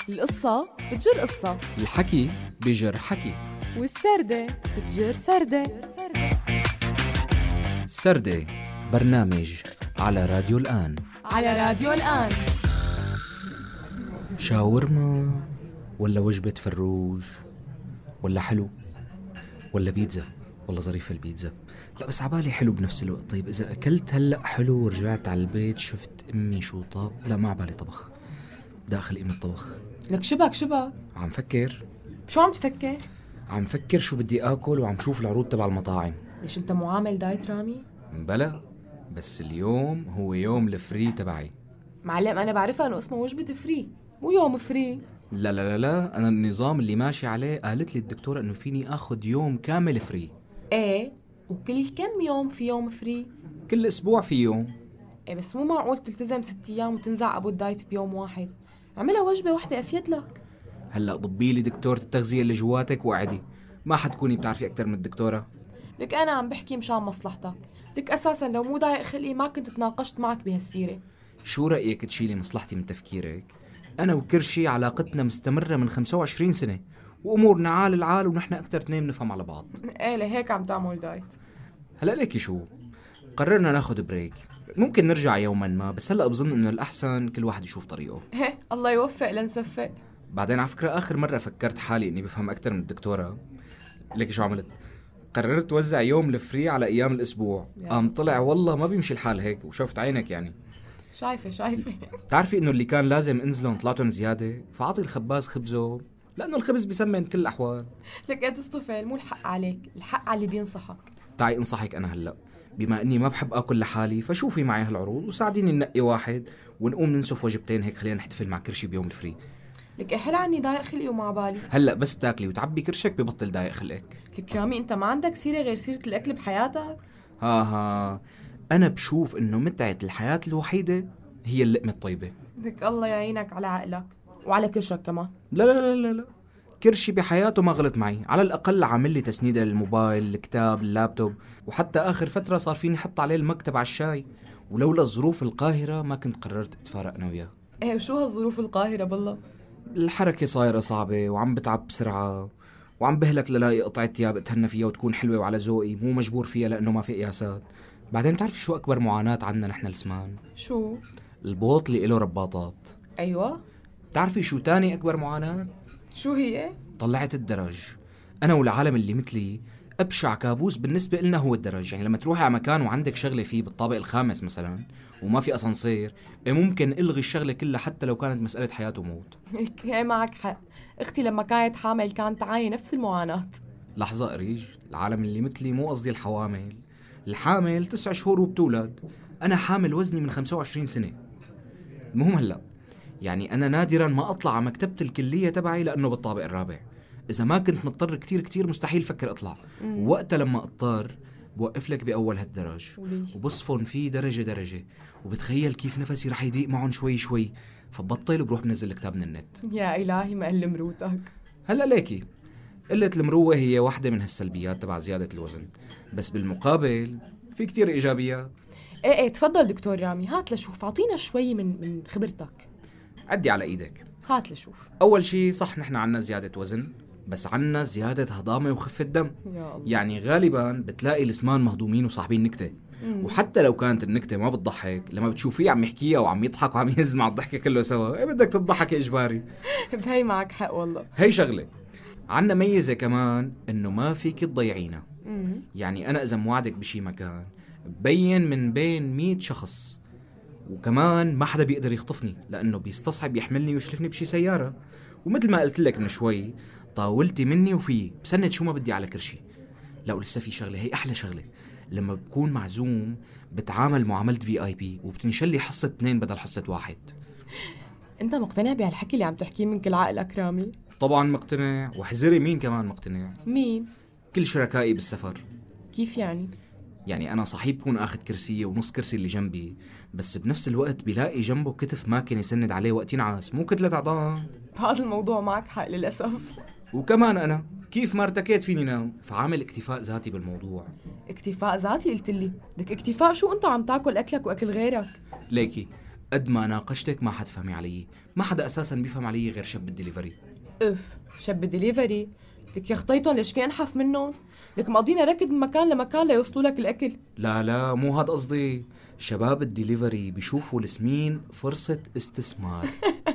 القصة بتجر قصة، الحكي بجر حكي، والسردة بتجر سردة. سردة برنامج على راديو الآن. على راديو الآن. شاورما ولا وجبة فروج ولا حلو ولا بيتزا؟ والله ظريفة البيتزا، لا بس عبالي حلو بنفس الوقت. طيب إذا أكلت هلأ حلو ورجعت على البيت شفت أمي شو طاب، لا ما عبالي طبخ، داخل أمي الطبخ. لك شبك عم فكر. شو عم تفكر؟ عم فكر شو بدي آكل وعم شوف العروض تبع المطاعم. ليش انت معامل دايت رامي؟ بلا، بس اليوم هو يوم الفري تبعي. معلم أنا بعرفها أنه اسمه وجبة فري مو يوم فري. لا لا لا لا، أنا النظام اللي ماشي عليه قالت لي الدكتورة إنه فيني آخد يوم كامل فري. ايه، وكل كم يوم في يوم فري؟ كل أسبوع في يوم. ايه بس مو معقول تلتزم 6 أيام وتنزع أبو الدايت بيوم واحد. عملها وجبة واحدة أفيد لك. هلأ ضبي لي دكتورة التغذية اللي جواتك وقعدي، ما حتكوني بتعرفي أكتر من الدكتورة. لك أنا عم بحكي مشان مصلحتك. لك أساساً لو مو ضايق خلقي ما كنت تناقشت معك بهالسيرة. شو رأيك تشيلي مصلحتي من تفكيرك؟ أنا وكرشي علاقتنا مستمرة من 25 سنة وأمورنا عال العال ونحن أكتر اثنين نفهم على بعض. ايه لهيك عم تعمل دايت. هلأ ليكي شو؟ قررنا ناخد بريك، ممكن نرجع يوما ما، بس هلأ بظن إنه الأحسن كل واحد يشوف طريقه. ايه الله يوفق لنصفق. بعدين على فكرة آخر مرة فكرت حالي إني بفهم أكتر من الدكتورة. ليكي شو عملت؟ قررت توزع يوم الفري على أيام الأسبوع. طلع والله ما بيمشي الحال هيك، وشوفت عينك يعني. شايفة تعرفي إنه اللي كان لازم انزلهم طلعتهم زيادة، فعطي الخباز خبزه لأنه الخبز بيسمن كل الأحوال. لك انت تصطفل، مو الحق عليك، الحق على اللي بينصحك. تعي انصحك أنا هلأ، بما إني ما بحب آكل لحالي فشوفي معي هالعروض وساعديني ننقي واحد ونقوم ننسف وجبتين هيك، خلينا نحتفل مع كرشي بيوم الفري. لك احل عني ضايق خلقي ومع بالي. هلأ بس تاكلي وتعبي كرشك ببطل ضايق خلقك. لك رامي انت ما عندك سيرة غير سيرة الأكل بحياتك؟ ها أنا بشوف إنه متعة الحياة الوحيدة هي اللقمة الطيبة. لك الله يعينك على عقلك وعلى كرشك كمان. لا لا لا لا، كرشي بحياته ما غلط معي، على الأقل عامل لي تسنيدة للموبايل، الكتاب، اللابتوب، وحتى آخر فترة صار فيني حط عليه المكتب على الشاي، ولولا الظروف القاهرة ما كنت قررت اتفارق أنا وياه. ايه وشو هالظروف القاهرة بالله؟ الحركة صايرة صعبة وعم بتعب بسرعة، وعم بهلك للاقي قطعة ثياب اتهنى فيها وتكون حلوة وعلى ذوقي، مو مجبور فيها لأنه ما في قياسات. بعدين بتعرفي شو أكبر معاناة عنا نحن السمان؟ شو؟ البوط اللي له رباطات. أيوة. تعرفي شو تاني أكبر معاناة؟ شو هي؟ طلعت الدرج. أنا والعالم اللي مثلي أبشع كابوس بالنسبة لنا هو الدرج. يعني لما تروحي على مكان وعندك شغلة فيه بالطابق الخامس مثلا وما في أسانسير، ممكن إلغي الشغلة كلها حتى لو كانت مسألة حياة وموت. ايه معك حق، اختي لما كانت حامل كانت تعاني نفس المعاناة. لحظة قريج، العالم اللي مثلي مو قصدي الحوامل، الحامل 9 شهور وبتولد، أنا حامل وزني من 25 سنة. المهم هلأ يعني أنا نادرا ما أطلع على مكتبة الكلية تبعي لأنه بالطابق الرابع. إذا ما كنت مضطر كتير مستحيل فكر أطلع. ووقتها لما أضطر بوقف لك بأول هالدرج وبصفن فيه درجة، وبتخيل كيف نفسي رح يضيق معهم شوي، فبطل وبروح بنزل الكتاب من النت. يا إلهي ما قل مروتك. هلأ ليكي قلة المروة هي واحدة من هالسلبيات تبع زيادة الوزن، بس بالمقابل في كتير إيجابيات. ايه تفضل دكتور رامي، هات لشوف، اعطينا شوي من خبرتك. عدي على إيدك. هات لشوف. أول شي صح نحن عنا زيادة وزن، بس عنا زيادة هضامة وخفة دم. يا الله. يعني غالبا بتلاقي الاسمان مهضومين وصاحبين نكتة. وحتى لو كانت النكتة ما بتضحك، لما بتشوفيه عم يحكيها وعم يضحك وعم يهز مع الضحكة كله سوا، بدك تضحك إجباري. بهي معك حق والله. هي شغلة. عنا ميزة كمان إنه ما فيك تضيعينا. يعني أنا إذا موعدك بشي مكان ببين من بين 100 شخص، وكمان ما حدا بيقدر يخطفني لأنه بيستصعب يحملني ويشلفني بشي سيارة. ومثل ما قلت لك من شوي، طاولتي مني وفي بسند شو ما بدي على كرشي. لا ولسه في شغلة، هي أحلى شغلة، لما بكون معزوم بتعامل معاملة VIP وبتنشلي حصة 2 بدل حصة 1. انت مقتنع بهالحكي اللي عم تحكيه من كل عقلك رامي؟ طبعا مقتنع، وحزري مين كمان مقتنع؟ مين؟ كل شركائي بالسفر. كيف يعني؟ يعني أنا صحيح بكون أخذ كرسية ونص كرسي اللي جنبي، بس بنفس الوقت بلاقي جنبه كتف ماكن يسند عليه وقت ينعس، مو كتلة عظام. بهذا الموضوع معك حق للأسف. وكمان أنا كيف ما ارتكيت فيني نام، فعامل اكتفاء ذاتي بالموضوع. اكتفاء ذاتي قلت لي؟ لك اكتفاء شو؟ انت عم تاكل أكلك وأكل غيرك. ليكي قد ما ناقشتك ما حتفهمي علي. ما حدا أساساً بيفهم علي غير شاب الدليفري. اف شاب الدليفري؟ لك يا خطيتهم ليش في انحف منهم؟ لك مقضينا ركض من مكان لمكان ليوصلوا لك الاكل. لا مو هاد قصدي. شباب الدليفري بيشوفوا السمين فرصة استثمار.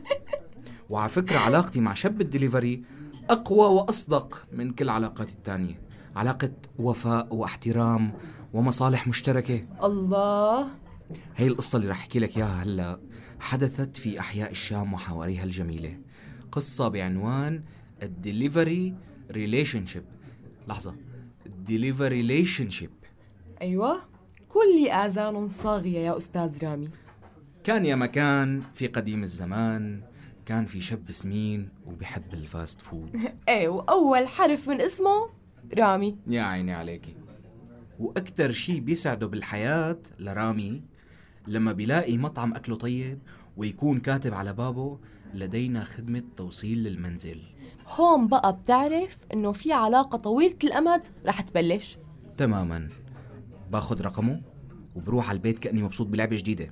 وعلى فكرة علاقتي مع شاب الدليفري أقوى وأصدق من كل علاقاتي التانية. علاقة وفاء واحترام ومصالح مشتركة. الله. هي القصة اللي رح أحكي لك إياها هلأ حدثت في أحياء الشام وحواريها الجميلة. قصة بعنوان الدليفري ريليشنشيب. لحظة، الدليفري ريليشنشيب. أيوة، كل آذان صاغية يا أستاذ رامي. كان يا مكان في قديم الزمان كان في شاب سمين وبيحب الفاست فود. ايه، وأول حرف من اسمه رامي. يا عيني عليكي. وأكتر شي بيسعده بالحياة لرامي لما بيلاقي مطعم أكله طيب ويكون كاتب على بابه لدينا خدمة توصيل للمنزل. هون بقى بتعرف إنه في علاقة طويلة الأمد رح تبلش. تماما. باخد رقمه وبروح على البيت كأني مبسوط بلعبة جديدة.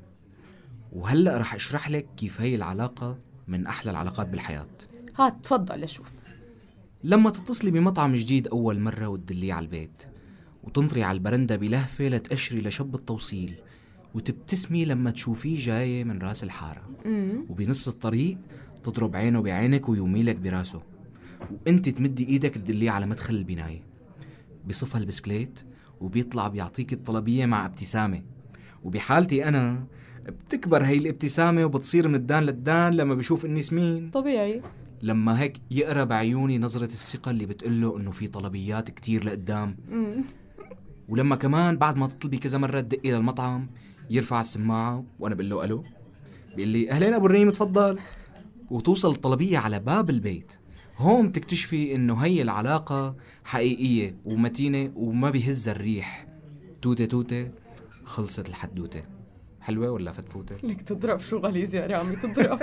وهلأ رح أشرح لك كيف هي العلاقة من أحلى العلاقات بالحياة. هات تفضل لشوف. لما تتصلي بمطعم جديد أول مرة وتدليه على البيت وتنطري على البرندة بلهفة لتأشري لشب التوصيل وتبتسمي لما تشوفيه جاي من راس الحارة وبنص الطريق تضرب عينه بعينك ويوميلك براسه وانت تمدي ايدك تدليه على مدخل البناية. بصفها البسكليت وبيطلع بيعطيك الطلبية مع ابتسامة. وبحالتي أنا بتكبر هاي الابتسامة وبتصير من الدان للدان لما بيشوف إني سمين. طبيعي. لما هيك يقرأ بعيوني نظرة الثقة اللي بتقله إنه في طلبيات كتير لقدام. ولما كمان بعد ما تطلبي كذا مرة تدقي للمطعم يرفع السماعة وأنا بقول له ألو، بيقول لي أهلين أبو الريم تفضل، وتوصل الطلبية على باب البيت. هون تكتشفي إنه هي العلاقة حقيقية ومتينة وما بيهز الريح. توتة توتة خلصت الحدوتة. حلوة ولا فتفوتة؟ لك تضرب شو غليظ يا رامي تضرب.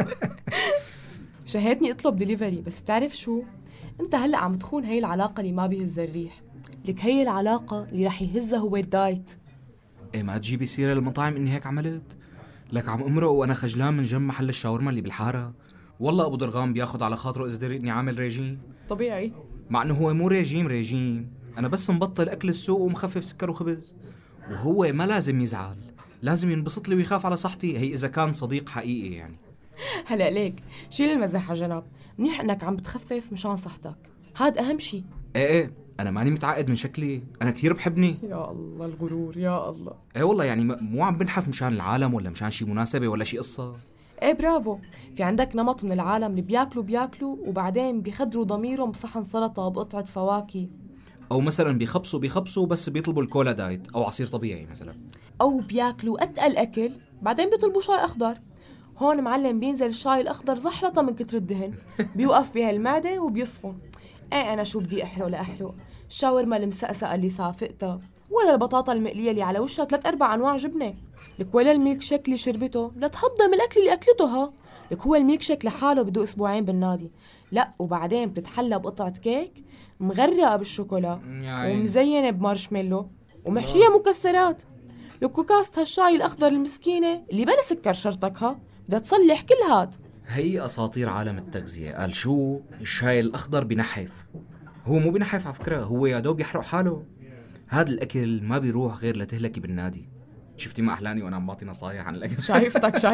شهيتني اطلب دليفري، بس بتعرف شو؟ انت هلأ عم تخون هي العلاقة اللي ما بيهز الريح. لك هي العلاقة اللي رح يهزها هو الدايت. ايه ما تجيبي سيرة للمطاعم اني هيك عملت؟ لك عم امرق وانا خجلان من جنب محل الشاورما اللي بالحارة. والله ابو درغام بياخد على خاطره اذا دري اني عامل ريجيم. طبيعي. مع انه هو مو ريجيم، انا بس مبطل اكل السوق ومخفف سكر وخبز. وهو ما لازم يزعل، لازم ينبسط لي ويخاف على صحتي. هي اذا كان صديق حقيقي يعني. هلا ليك شيل المزح يا جناب، منيح انك عم بتخفف مشان صحتك، هاد اهم شي. ايه انا ماني متعقد من شكلي، انا كثير بحبني. يا الله الغرور يا الله. ايه والله يعني مو عم بنحف مشان العالم ولا مشان شي مناسبة ولا شي قصة. ايه برافو. في عندك نمط من العالم اللي بياكلوا وبعدين بيخدروا ضميرهم بصحن سلطة بقطعة فواكه، او مثلا بيخبصوا بس بيطلبوا الكولا دايت او عصير طبيعي مثلا، او بياكلوا اتقل اكل بعدين بيطلبوا شاي اخضر. هون معلم بينزل الشاي الاخضر زحلطة من كتر الدهن، بيوقف بها المعدة وبيصفن. ايه انا شو بدي احرق لاحرق؟ الشاورما المسقسقة اللي صافقتها، ولا البطاطا المقلية اللي على وشها 3-4 انواع جبنة، لك ولا الميلك شيك اللي شربته لتهضم الاكل اللي اكلته. ها لك هو الميلك شيك لحاله بده اسبوعين بالنادي، لا وبعدين بتتحلى بقطعة كيك مغرقة بالشوكولا ومزينة بمارشميلو ومحشية مكسرات. لك وكاسة هالشاي الاخضر المسكينة اللي بلا سكر شرطك، ها بدها تصلح كل هاد. هي اساطير عالم التغذية. قال شو الشاي الاخضر بنحف؟ هو مو بنحف على فكرة، هو يا دوب يحرق حاله. هذا الاكل ما بيروح غير لتهلكي بالنادي. شفتي ما احلاني وانا عم بعطي نصايح عن الاكل؟ شايفتك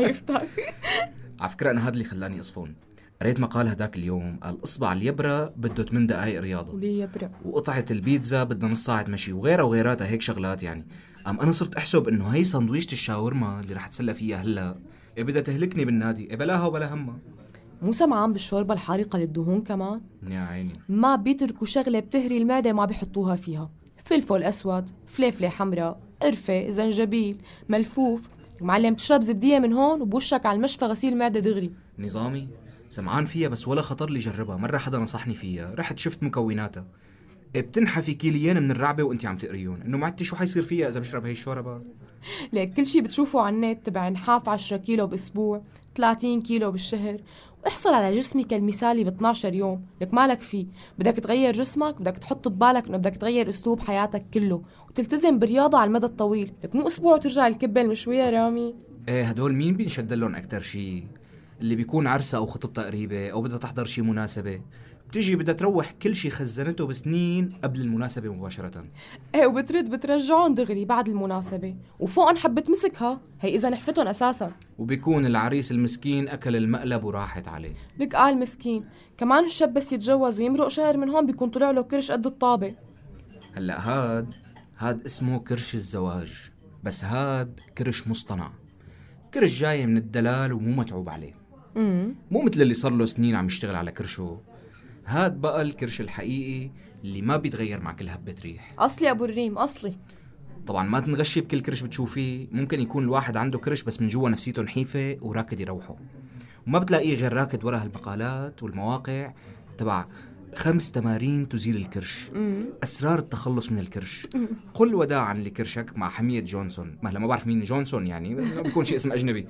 على فكرة انا هذا اللي خلاني اصفن. قريت مقال هداك اليوم قال اصبع اليبرة بده 8 دقائق رياضة، وليه يبرق؟ وقطعة البيتزا بدها نص ساعة مشي وغيرها هيك شغلات يعني. انا صرت احسب انه هي سندويشة الشاورما اللي رح تسلى فيها هلا بدها تهلكني بالنادي. بلاها وبلا همها. مو سمعان بالشوربة الحارقة للدهون كمان؟ يا عيني ما بيتركوا شغلة بتهري المعدة ما بيحطوها فيها. فلفل أسود، فليفلة حمراء، قرفة، زنجبيل، ملفوف. معلم تشرب زبدية من هون وبوشك على المشفى غسيل معدة دغري. نظامي سمعان فيها بس ولا خطر لي جربها. مرة حدا نصحني فيها، رحت شفت مكوناتها. بتنحفي كيليين من الرعبة وانت عم تقريون. انه معدتي شو حيصير فيها اذا بشرب هي الشوربة؟ ليك كل شي بتشوفه على النت تبع انحاف 10 كيلو باسبوع، 30 كيلو بالشهر، واحصل على جسمي كالمثالي ب 12 يوم. لك مالك فيه، بدك تغير جسمك، بدك تحط ببالك انه بدك تغير اسلوب حياتك كله وتلتزم برياضة على المدى الطويل. لك مو اسبوع وترجع الكبة المشوية رامي. ايه هدول مين بينشد لهم اكتر شيء؟ اللي بيكون عرسة او خطبتها قريبة او بدها تحضر شيء مناسبة، بتجي بدها تروح كل شيء خزنته بسنين قبل المناسبة مباشرة. ايه بترجعون دغري بعد المناسبة، وفوقن حبة مسكها هي إذا نحفتن أساسا. وبيكون العريس المسكين أكل المقلب وراحت عليه. لك قال مسكين، كمان الشاب بس يتجوز ويمرق شهر من هون بيكون طلع له كرش قد الطابة. هلأ هاد اسمه كرش الزواج، بس هاد كرش مصطنع، كرش جاي من الدلال ومو متعوب عليه. مو مثل اللي صار له سنين عم يشتغل على كرشه. هاد بقى الكرش الحقيقي اللي ما بيتغير مع كل هبة ريح. أصلي أبو الريم أصلي. طبعا ما تنغشي بكل كرش بتشوفيه، ممكن يكون الواحد عنده كرش بس من جوا نفسيته نحيفة وراكد يروحه، وما بتلاقيه غير راكد ورا هالمقالات والمواقع تبع 5 تمارين تزيل الكرش، أسرار التخلص من الكرش، قل وداعا لكرشك مع حمية جونسون. ما بعرف مين جونسون، يعني بيكون شيء اسم أجنبي.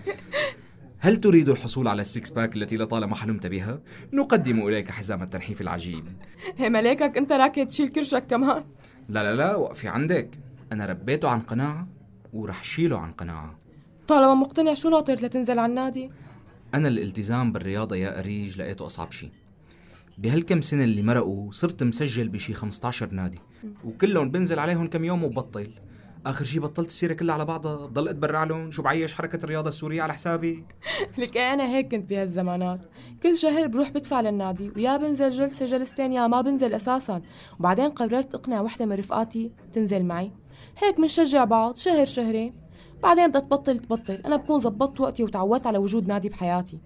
هل تريد الحصول على السيكس باك التي لطالما حلمت بها؟ نقدم إليك حزام التنحيف العجيب. هي ملاكك أنت راكد تشيل كرشك كمان؟ لا وقفي عندك، أنا ربيته عن قناعة ورح شيله عن قناعة. طالما مقتنع شو ناطر لتنزل عن النادي؟ أنا الالتزام بالرياضة يا أريج لقيته أصعب شيء. بهالكم سنة اللي مرقوا صرت مسجل بشي 15 نادي، وكلهم بنزل عليهم كم يوم وببطل. آخر شي بطلت السيرة كلها على بعضها، بضل أتبرع لهم شو بعيش حركة الرياضة السورية على حسابي. لك أنا هيك كنت بهالزمانات، كل شهر بروح بدفع للنادي، ويا بنزل جلسة جلستين يا ما بنزل أساساً. وبعدين قررت أقنع وحدة من رفقاتي تنزل معي، هيك منشجع بعض شهر شهرين. بعدين بدها تبطل، أنا بكون زبطت وقتي وتعودت على وجود نادي بحياتي.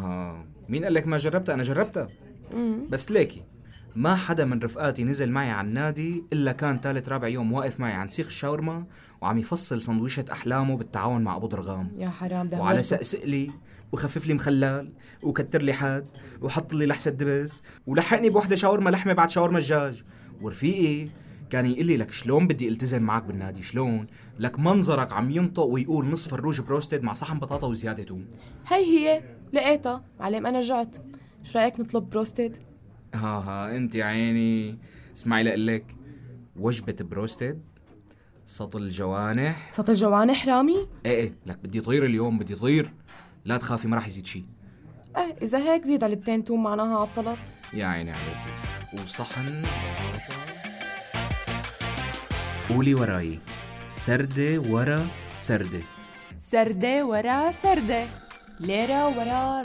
مين قال لك ما جربتها؟ أنا جربتها. بس ليكي ما حدا من رفقاتي نزل معي على النادي إلا كان 3 رابع يوم واقف معي عن سيخ الشاورما وعم يفصل سندويشة أحلامه بالتعاون مع أبو درغام. يا حرام ده. وعلى سقسق لي وخفف لي مخلال وكتر لي حد وحط لي لحسة دبس ولحقني بوحدة شاورما لحمة بعد شاورما الدجاج. ورفيقي كان يقول لي لك شلون بدي التزم معك بالنادي، شلون لك منظرك عم ينطق ويقول نصف فروج بروستد مع صحن بطاطا وزيادة توم. هي لقيتها معلم، أنا جعت، شو رأيك نطلب بروستد؟ انت يا عيني اسمعي لقلك، وجبة بروستد سطل الجوانح رامي. ايه لك بدي طير اليوم، بدي طير، لا تخافي ما راح يزيد شيء. اذا هيك زيد علبتين توم معناها على الطلب. يا عيني عليك. وصحن قولي وراي، سردة ورا سردة، سردة ورا سردة، ليرة ورا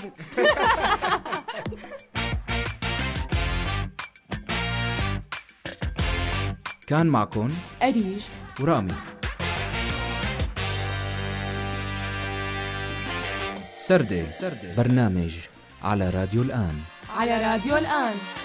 كان معكم أريج ورامي. سردة برنامج على راديو الآن.